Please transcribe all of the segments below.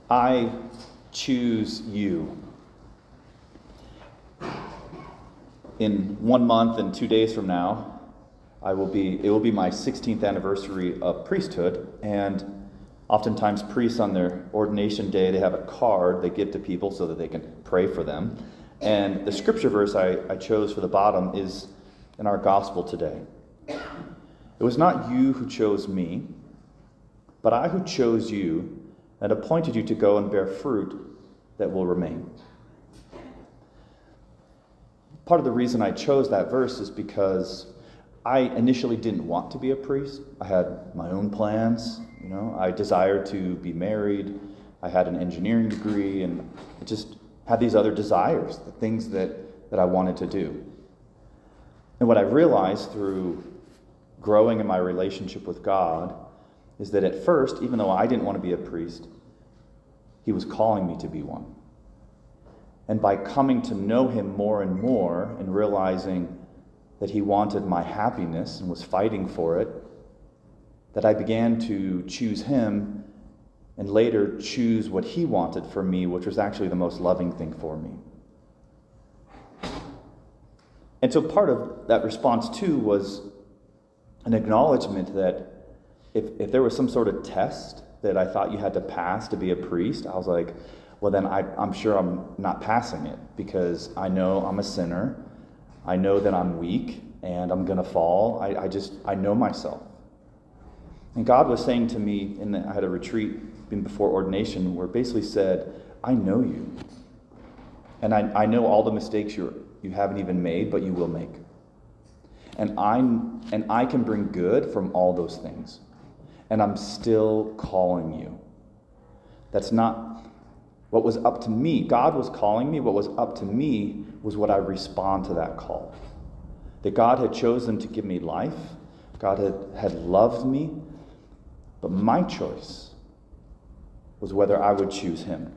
I choose you. In 1 month and 2 days from now, it will be my 16th anniversary of priesthood, and oftentimes priests on their ordination day, they have a card they give to people so that they can pray for them. And the scripture verse I chose for the bottom is in our gospel today. It was not you who chose me, but I who chose you and appointed you to go and bear fruit that will remain. Part of the reason I chose that verse is because I initially didn't want to be a priest. I had my own plans, I desired to be married. I had an engineering degree, and I just had these other desires, the things that I wanted to do. And what I realized through growing in my relationship with God is that at first, even though I didn't want to be a priest, He was calling me to be one. And by coming to know Him more and more and realizing that He wanted my happiness and was fighting for it, that I began to choose Him and later choose what He wanted for me, which was actually the most loving thing for me. And so part of that response too was an acknowledgement that if there was some sort of test that I thought you had to pass to be a priest, I was like, well then I'm sure I'm not passing it, because I know I'm a sinner. I know that I'm weak and I'm going to fall. I know myself. And God was saying to me, I had a retreat before ordination where it basically said, I know you. And I know all the mistakes you haven't even made, but you will make. And I can bring good from all those things. And I'm still calling you. That's not what was up to me. God was calling me. What was up to me was what I respond to that call. That God had chosen to give me life. God had loved me. But my choice was whether I would choose Him.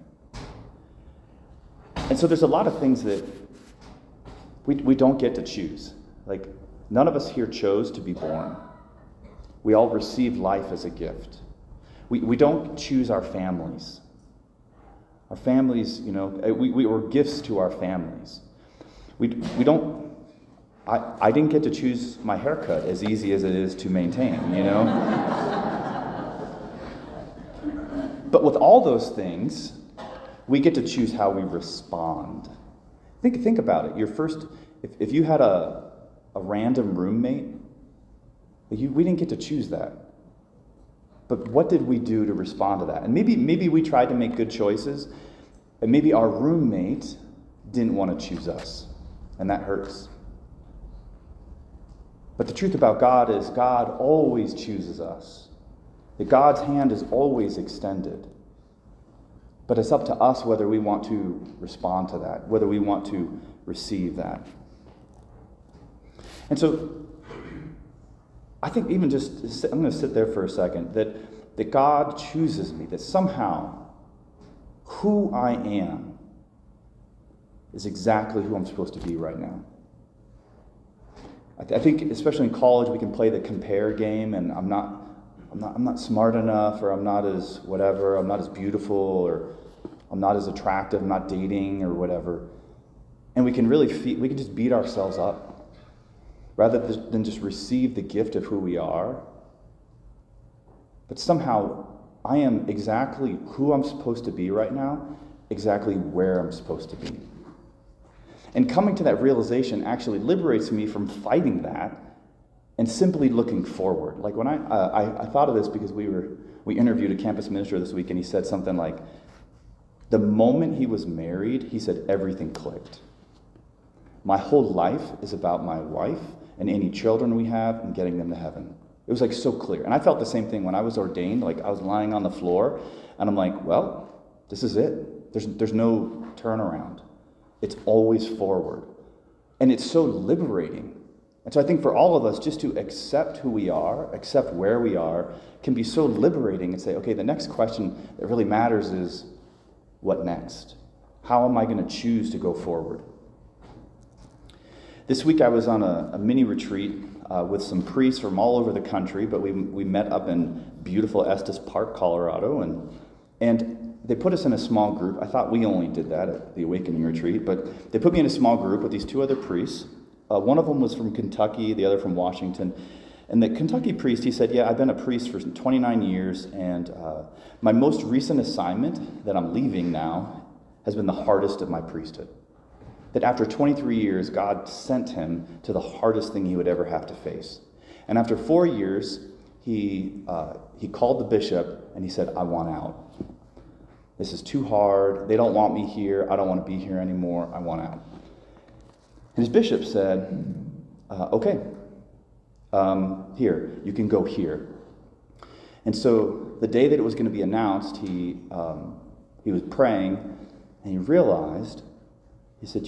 And so there's a lot of things that we don't get to choose. Like, none of us here chose to be born. We all receive life as a gift. We don't choose our families. Our families, we were gifts to our families. We don't. I didn't get to choose my haircut, as easy as it is to maintain, But with all those things, we get to choose how we respond. Think about it. If you had a random roommate, we didn't get to choose that. But what did we do to respond to that? And maybe we tried to make good choices, and maybe our roommate didn't want to choose us, and that hurts. But the truth about God is God always chooses us. That God's hand is always extended. But it's up to us whether we want to respond to that, whether we want to receive that. And so I think I'm going to sit there for a second, that God chooses me, that somehow who I am is exactly who I'm supposed to be right now. I think especially in college we can play the compare game, and I'm not smart enough, or I'm not as whatever, I'm not as beautiful, or I'm not as attractive, I'm not dating, or whatever. And we can just beat ourselves up rather than just receive the gift of who we are. But somehow I am exactly who I'm supposed to be right now, exactly where I'm supposed to be. And coming to that realization actually liberates me from fighting that and simply looking forward. Like when I thought of this because we interviewed a campus minister this week, and he said something like, the moment he was married, he said everything clicked. My whole life is about my wife and any children we have and getting them to heaven. It was like so clear. And I felt the same thing when I was ordained. Like I was lying on the floor and I'm like, well, this is it. There's no turnaround. It's always forward. And it's so liberating. And so I think for all of us, just to accept who we are, accept where we are, can be so liberating, and say, okay, the next question that really matters is, what next? How am I going to choose to go forward? This week I was on a mini retreat with some priests from all over the country, but we met up in beautiful Estes Park, Colorado, and they put us in a small group. I thought we only did that at the Awakening Retreat, but they put me in a small group with these two other priests. One of them was from Kentucky, the other from Washington. And the Kentucky priest, he said, yeah, I've been a priest for 29 years, and my most recent assignment that I'm leaving now has been the hardest of my priesthood. That after 23 years, God sent him to the hardest thing he would ever have to face. And after 4 years, he called the bishop and he said, I want out. This is too hard. They don't want me here. I don't want to be here anymore. I want out. And his bishop said, okay, here, you can go here. And so the day that it was going to be announced, he was praying and he realized, he said,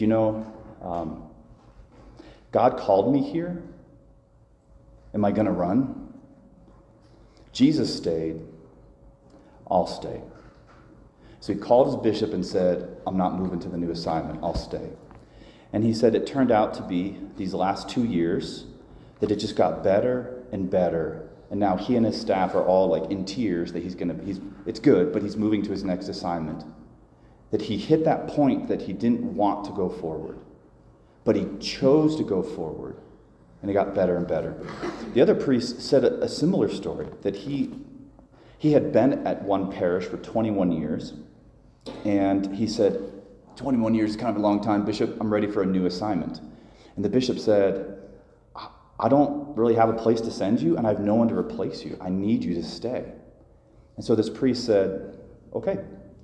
God called me here. Am I going to run? Jesus stayed. I'll stay. So he called his bishop and said, I'm not moving to the new assignment. I'll stay. And he said it turned out to be these last 2 years that it just got better and better. And now he and his staff are all like in tears that it's good, but he's moving to his next assignment. That he hit that point that he didn't want to go forward, but he chose to go forward, and it got better and better. The other priest said a similar story, that he had been at one parish for 21 years, and he said, 21 years is kind of a long time, Bishop, I'm ready for a new assignment. And the bishop said, I don't really have a place to send you, and I have no one to replace you. I need you to stay. And so this priest said, okay,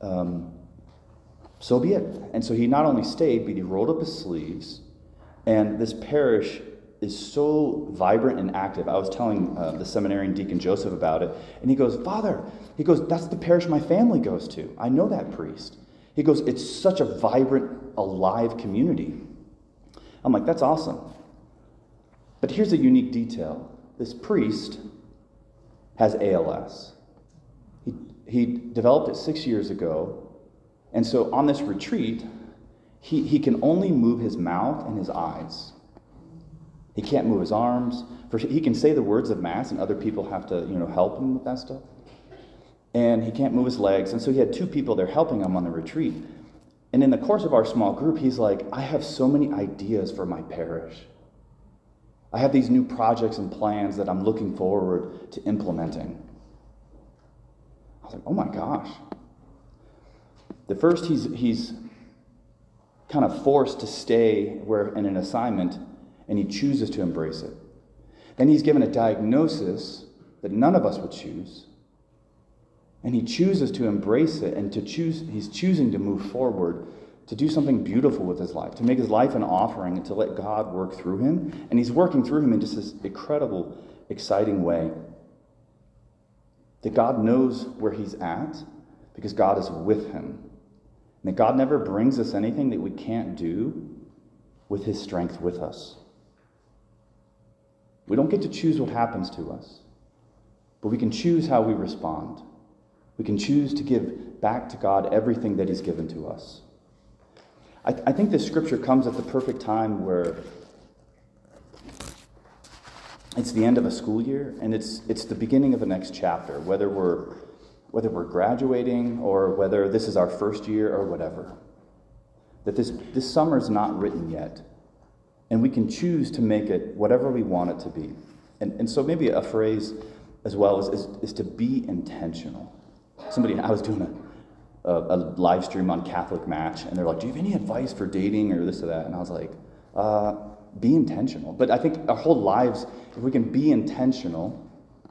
so be it. And so he not only stayed, but he rolled up his sleeves. And this parish is so vibrant and active. I was telling the seminarian Deacon Joseph about it. And he goes, Father, that's the parish my family goes to. I know that priest. He goes, it's such a vibrant, alive community. I'm like, that's awesome. But here's a unique detail. This priest has ALS. He developed it 6 years ago. And so on this retreat, he can only move his mouth and his eyes. He can't move his arms. He can say the words of Mass, and other people have to, help him with that stuff. And he can't move his legs. And so he had 2 people there helping him on the retreat. And in the course of our small group, he's like, I have so many ideas for my parish. I have these new projects and plans that I'm looking forward to implementing. I was like, oh my gosh. The first, he's kind of forced to stay in an assignment, and he chooses to embrace it. Then he's given a diagnosis that none of us would choose, and he chooses to embrace it, and he's choosing to move forward, to do something beautiful with his life, to make his life an offering, and to let God work through him. And he's working through him in just this incredible, exciting way. That God knows where he's at, because God is with him. And that God never brings us anything that we can't do with his strength with us. We don't get to choose what happens to us, but we can choose how we respond. We can choose to give back to God everything that he's given to us. I think this scripture comes at the perfect time where it's the end of a school year, and it's the beginning of the next chapter, whether we're graduating or whether this is our first year or whatever. That this summer is not written yet, and we can choose to make it whatever we want it to be. And so maybe a phrase as well is to be intentional. I was doing a live stream on Catholic Match, and they're like, do you have any advice for dating or this or that? And I was like, be intentional. But I think our whole lives, if we can be intentional,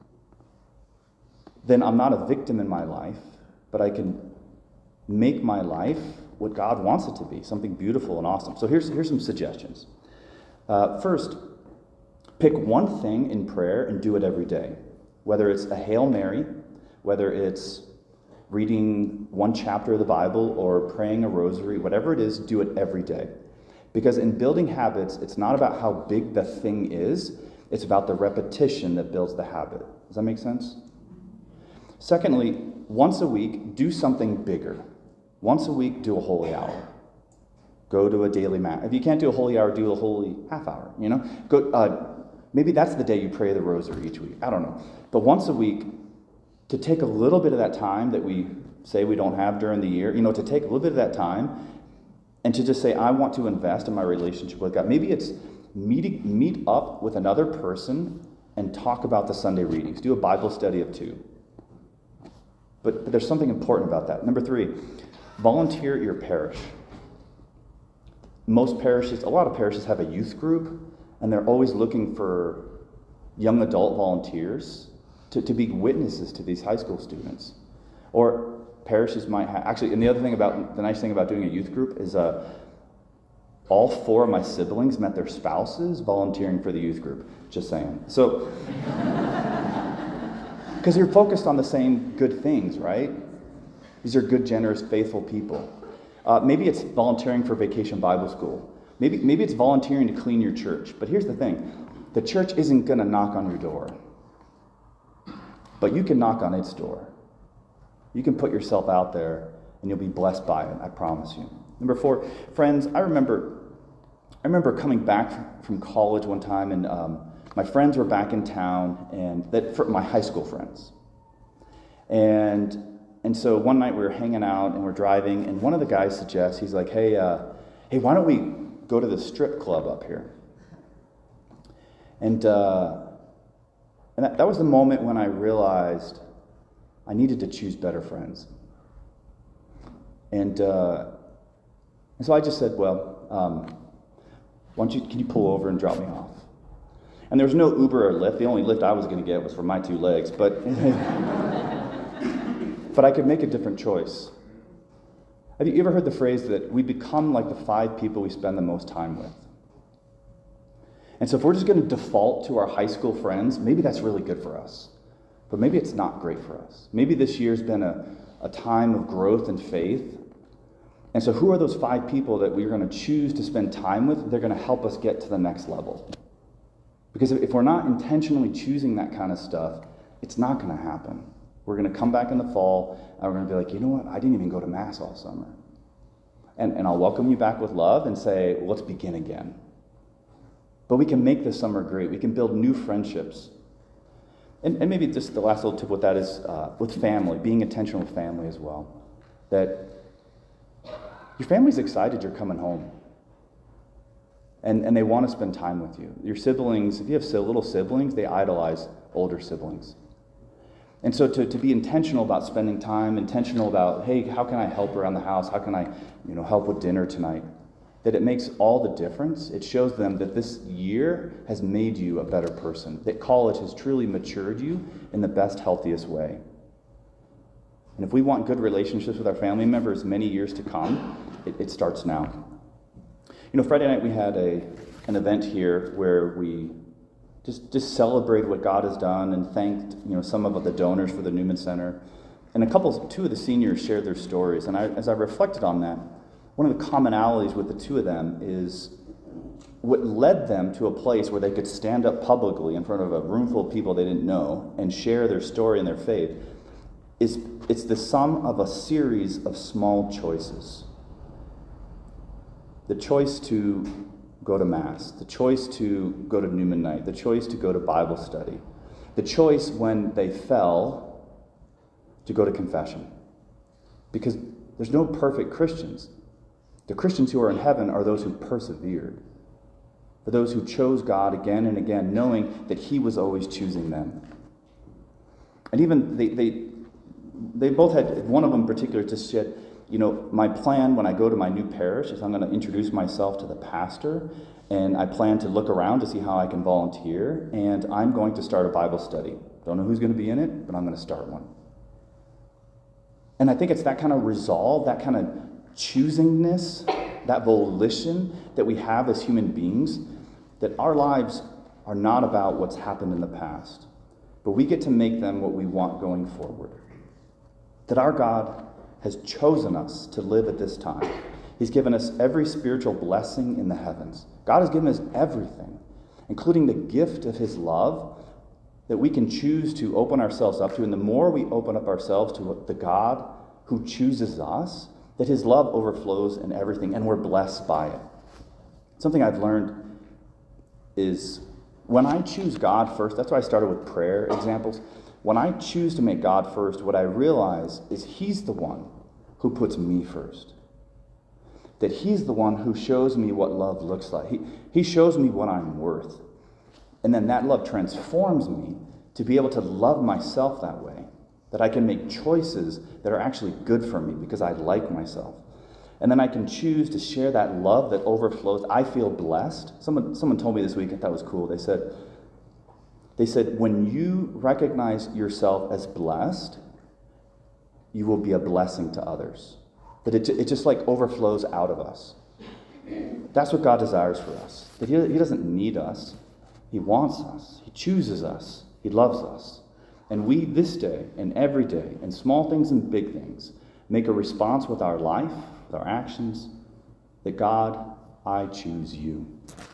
then I'm not a victim in my life, but I can make my life what God wants it to be, something beautiful and awesome. So here's some suggestions. First, pick one thing in prayer and do it every day. Whether it's a Hail Mary, whether it's reading one chapter of the Bible or praying a rosary, whatever it is, do it every day. Because in building habits, it's not about how big the thing is, it's about the repetition that builds the habit. Does that make sense? Secondly, once a week, do something bigger. Once a week, do a holy hour. Go to a daily mass. If you can't do a holy hour, do a holy half hour, maybe that's the day you pray the rosary each week. I don't know. But once a week, to take a little bit of that time that we say we don't have during the year, to take a little bit of that time and to just say, I want to invest in my relationship with God. Maybe it's meet up with another person and talk about the Sunday readings. Do a Bible study of 2. But there's something important about that. Number 3, volunteer at your parish. A lot of parishes have a youth group, and they're always looking for young adult volunteers to be witnesses to these high school students. Or parishes might have, actually, and the nice thing about doing a youth group is all 4 of my siblings met their spouses volunteering for the youth group. Just saying. So, because you're focused on the same good things, right? These are good, generous, faithful people. Maybe it's volunteering for Vacation Bible School. Maybe it's volunteering to clean your church. But here's the thing. The church isn't going to knock on your door. But you can knock on its door. You can put yourself out there, and you'll be blessed by it, I promise you. Number 4, friends, I remember coming back from college one time, and my friends were back in town, and for my high school friends. And so one night we were hanging out, and we're driving, and one of the guys suggests, he's like, hey, why don't we go to the strip club up here? And that was the moment when I realized I needed to choose better friends. And so I just said, well, can you pull over and drop me off? And there was no Uber or Lyft. The only Lyft I was going to get was for my 2 legs, but but I could make a different choice. Have you ever heard the phrase that we become like the 5 people we spend the most time with? And so if we're just going to default to our high school friends, maybe that's really good for us. But maybe it's not great for us. Maybe this year's been a time of growth and faith. And so who are those 5 people that we're going to choose to spend time with? They're going to help us get to the next level. Because if we're not intentionally choosing that kind of stuff, it's not going to happen. We're going to come back in the fall, and we're going to be like, you know what? I didn't even go to Mass all summer. And I'll welcome you back with love and say, well, let's begin again. But we can make this summer great. We can build new friendships. And maybe just the last little tip with that is with family, being intentional with family as well. That your family's excited you're coming home. And they want to spend time with you. Your siblings, if you have little siblings, they idolize older siblings. And so to be intentional about spending time, intentional about, hey, how can I help around the house? How can I help with dinner tonight? That it makes all the difference. It shows them that this year has made you a better person. That college has truly matured you in the best, healthiest way. And if we want good relationships with our family members many years to come, it starts now. Friday night we had an event here where we just celebrated what God has done and thanked some of the donors for the Newman Center. And 2 of the seniors shared their stories. And as I reflected on that, one of the commonalities with the 2 of them is what led them to a place where they could stand up publicly in front of a room full of people they didn't know and share their story and their faith. It's the sum of a series of small choices. The choice to go to Mass, the choice to go to Newman Night, the choice to go to Bible study, the choice when they fell to go to confession. Because there's no perfect Christians. The Christians who are in heaven are those who persevered. For those who chose God again and again, knowing that He was always choosing them. And even they both had, one of them in particular just said, my plan when I go to my new parish is I'm going to introduce myself to the pastor, and I plan to look around to see how I can volunteer, and I'm going to start a Bible study. Don't know who's going to be in it, but I'm going to start one. And I think it's that kind of resolve, that kind of choosingness, that volition that we have as human beings, that our lives are not about what's happened in the past, but we get to make them what we want going forward. That our God has chosen us to live at this time. He's given us every spiritual blessing in the heavens. God has given us everything, including the gift of His love that we can choose to open ourselves up to. And the more we open up ourselves to the God who chooses us, that His love overflows in everything, and we're blessed by it. Something I've learned is when I choose God first, that's why I started with prayer examples. when I choose to make God first, what I realize is He's the one who puts me first. That He's the one who shows me what love looks like. He shows me what I'm worth. And then that love transforms me to be able to love myself that way. That I can make choices that are actually good for me because I like myself. And then I can choose to share that love that overflows. I feel blessed. Someone told me this week, I thought it was cool. They said, when you recognize yourself as blessed, you will be a blessing to others. That it just like overflows out of us. That's what God desires for us. That He doesn't need us. He wants us. He chooses us. He loves us. And we, this day and every day, in small things and big things, make a response with our life, with our actions, that God, I choose you.